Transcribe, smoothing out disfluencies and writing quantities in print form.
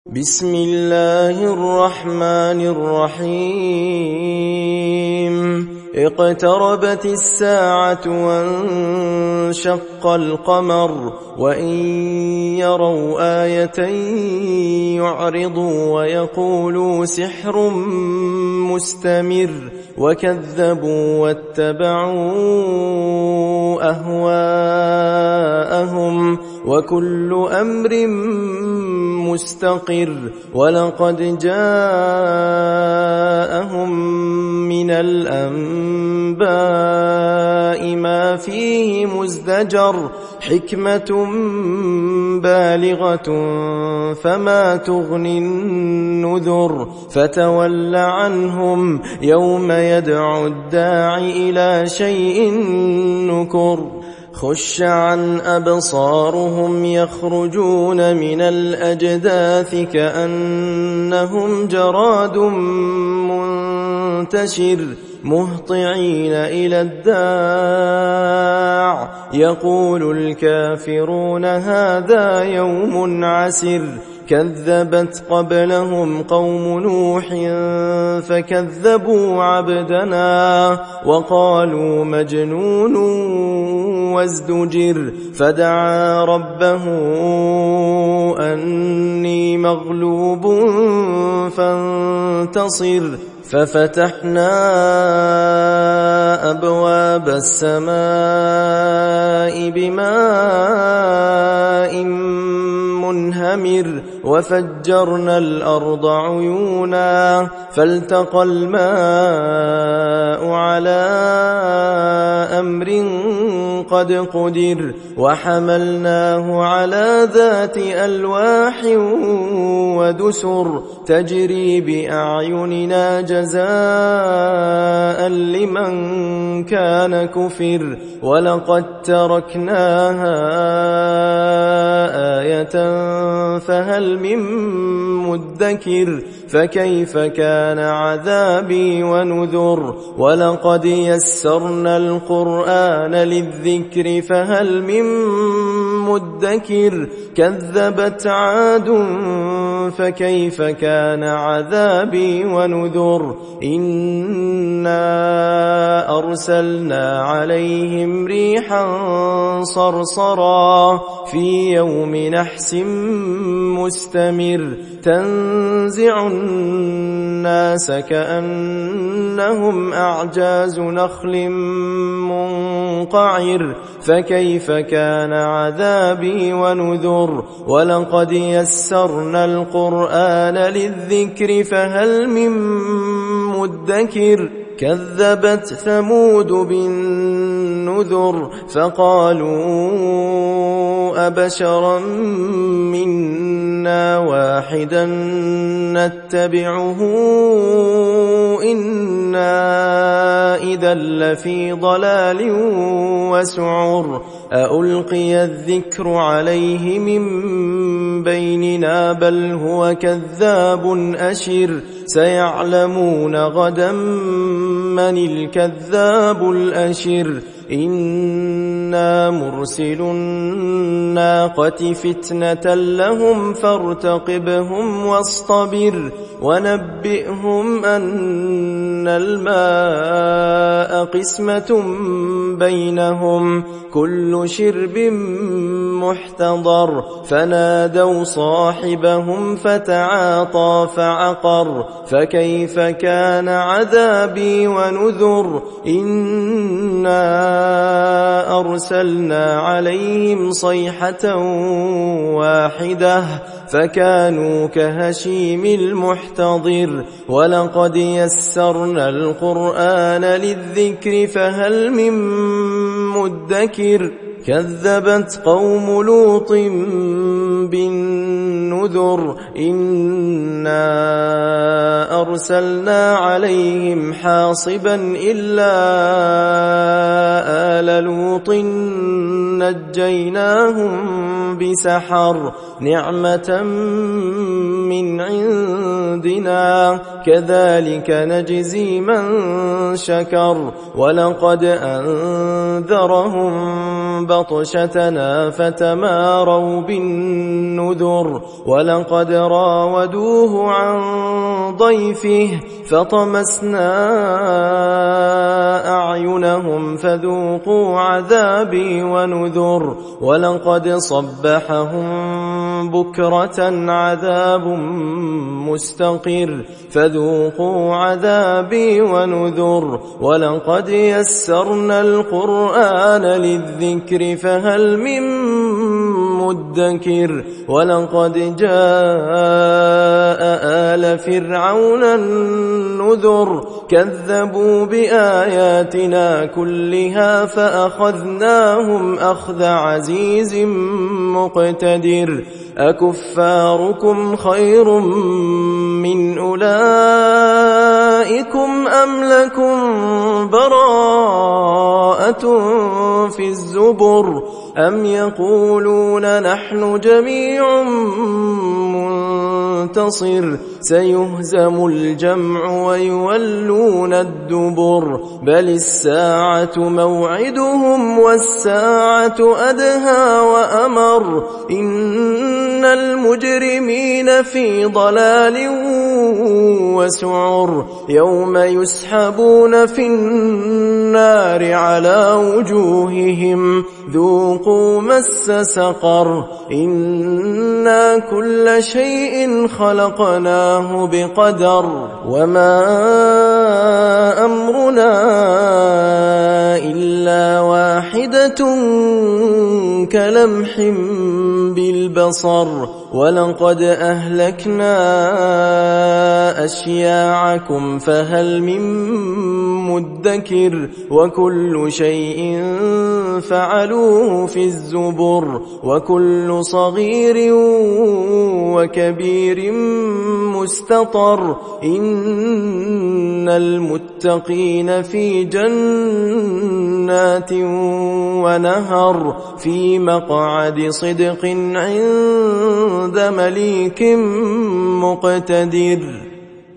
بسم الله الرحمن الرحيم اقتربت الساعة وانشق القمر وإن يروا آية يعرضوا ويقولوا سحر مستمر وكذبوا واتبعوا أهواءهم وكل أمر مستقر ولقد جاءهم من الأنباء ما فيه مزدجر حكمة بالغة فما تغني النذر فتول عنهم يوم يدعو الداعي إلى شيء نكر خش عن أبصارهم يخرجون من الأجداث كأنهم جراد منتشر مهطعين إلى الداع يقول الكافرون هذا يوم عسر كذبت قبلهم قوم نوح فكذبوا عبدنا وقالوا مجنون وازدجر فدعا ربه أني مغلوب فانتصر ففتحنا أبواب السماء بماء منهمر وفجرنا الأرض عيونا فالتقى الماء على أمر قد قدر وحملناه على ذات ألواح ودسر تجري بأعيننا جزاء لمن كان كفر ولقد تركناها آية فهل من مدكر فكيف كان عذابي ونذر ولقد يسرنا القرآن للذكر فهل من مدكر كذبت عاد فكيف كان عذابي ونذر إنا أرسلنا عليهم ريحا صرصرا في يوم نحس مستمر تنزع الناس كأنهم أعجاز نخل منقعر فكيف كان عذابي ونذر ولقد يسرنا القرآن للذكر فهل من مدكر كذبت ثمود بالنذر فقالوا أبشرا منا واحدا نتبعه إنا إذا لفي ضلال وسعر أألقي الذكر عليه من بيننا بل هو كذاب أشر سيعلمون غدا من الكذاب الأشر إنا مرسل الناقة فتنة لهم فارتقبهم واصطبر ونبئهم أن الماء قسمة بينهم كل شرب محتضر فنادوا صاحبهم فتعاطى فعقر فكيف كان عذابي ونذر إنا أرسلنا عليهم صيحة واحدة فكانوا كهشيم المحتضر ولقد يسرنا القرآن للذكر فهل من مدكر كذبت قوم لوط بالنذر إنا أرسلنا عليهم حاصبا إلا آل لوط نجيناهم بسحر نعمة من عندنا حسنا كذلك نجزي من شكر ولقد أنذرهم بطشتنا فتماروا بالنذر ولقد راودوه عن ضيفه فطمسنا أعينهم فذوقوا عذابي ونذر ولقد صبحهم بكرة عذاب مستقر فذوقوا عذابي ونذر ولقد يسرنا القرآن للذكر فهل من مدكر ولقد جاء آل فرعون النذر كذبوا بآياتنا كلها فأخذناهم أخذ عزيز مقتدر أكفاركم خير من أولئكم أم لكم براءة في الزبر أم يقولون نحن جميع منتصر سيهزم الجمع ويولون الدبر بل الساعة موعدهم والساعة أدهى وأمر إن المجرمين في ضلال وسعر يوم يسحبون في النار على وجوههم ذوقوا مس سقر إنا كل شيء خلقناه بقدر وما أمرنا إلا واحدة كلمح بالبصر ولقد أهلكنا أشياعكم فهل من مدكر وكل شيء فعلوه في الزبر وكل صغير وكبير مستطر إن المتقين في جنات ونهر في مقعد صدق عند مليك مقتدر